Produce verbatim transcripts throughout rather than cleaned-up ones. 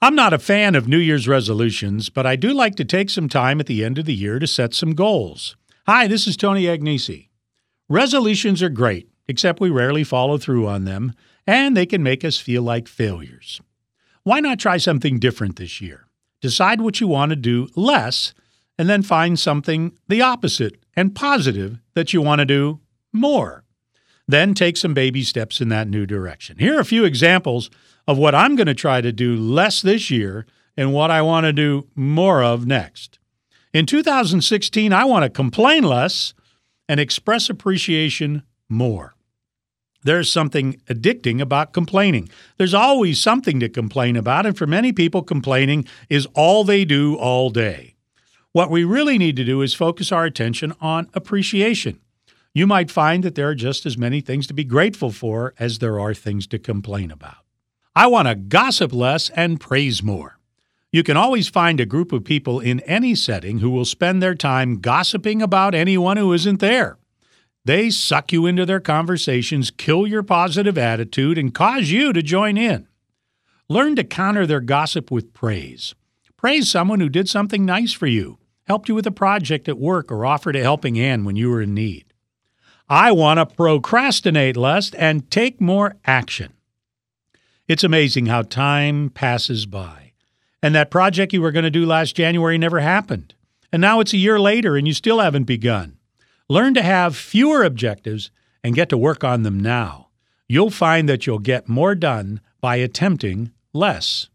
I'm not a fan of New Year's resolutions, but I do like to take some time at the end of the year to set some goals. Hi, this is Tony Agnesi. Resolutions are great, except we rarely follow through on them, and they can make us feel like failures. Why not try something different this year? Decide what you want to do less, and then find something the opposite and positive that you want to do more. Then take some baby steps in that new direction. Here are a few examples of what I'm going to try to do less this year and what I want to do more of next. In two thousand sixteen, I want to complain less and express appreciation more. There's something addicting about complaining. There's always something to complain about, and for many people, complaining is all they do all day. What we really need to do is focus our attention on appreciation. You might find that there are just as many things to be grateful for as there are things to complain about. I want to gossip less and praise more. You can always find a group of people in any setting who will spend their time gossiping about anyone who isn't there. They suck you into their conversations, kill your positive attitude, and cause you to join in. Learn to counter their gossip with praise. Praise someone who did something nice for you, helped you with a project at work, or offered a helping hand when you were in need. I want to procrastinate less and take more action. It's amazing how time passes by, and that project you were going to do last January never happened. And now it's a year later and you still haven't begun. Learn to have fewer objectives and get to work on them now. You'll find that you'll get more done by attempting less.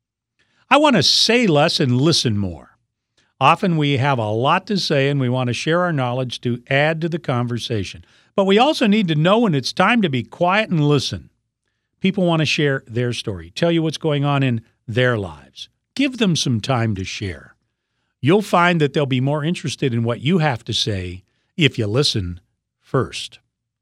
I want to say less and listen more. Often we have a lot to say and we want to share our knowledge to add to the conversation. But we also need to know when it's time to be quiet and listen. People want to share their story, tell you what's going on in their lives. Give them some time to share. You'll find that they'll be more interested in what you have to say if you listen first.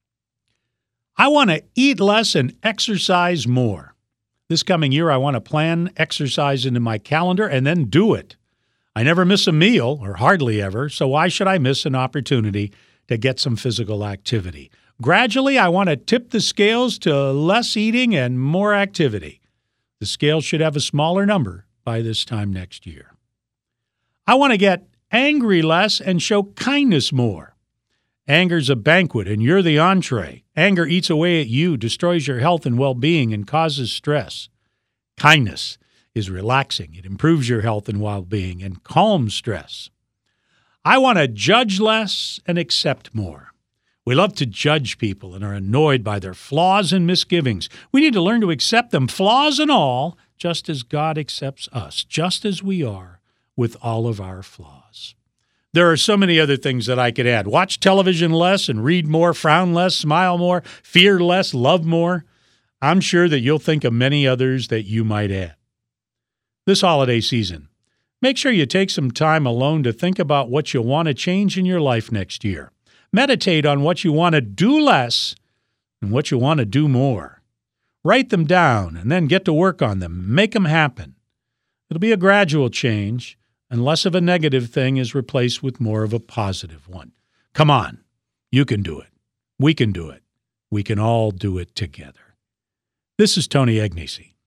I want to eat less and exercise more. This coming year, I want to plan exercise into my calendar and then do it. I never miss a meal, or hardly ever, so why should I miss an opportunity to get some physical activity? Gradually, I want to tip the scales to less eating and more activity. The scale should have a smaller number by this time next year. I want to get angry less and show kindness more. Anger's a banquet, and you're the entree. Anger eats away at you, destroys your health and well-being, and causes stress. Kindness is relaxing. It improves your health and well-being and calms stress. I want to judge less and accept more. We love to judge people and are annoyed by their flaws and misgivings. We need to learn to accept them, flaws and all, just as God accepts us, just as we are with all of our flaws. There are so many other things that I could add. Watch television less and read more, frown less, smile more, fear less, love more. I'm sure that you'll think of many others that you might add. This holiday season, make sure you take some time alone to think about what you'll want to change in your life next year. Meditate on what you want to do less and what you want to do more. Write them down and then get to work on them. Make them happen. It'll be a gradual change, and less of a negative thing is replaced with more of a positive one. Come on. You can do it. We can do it. We can all do it together. This is Tony Agnesi.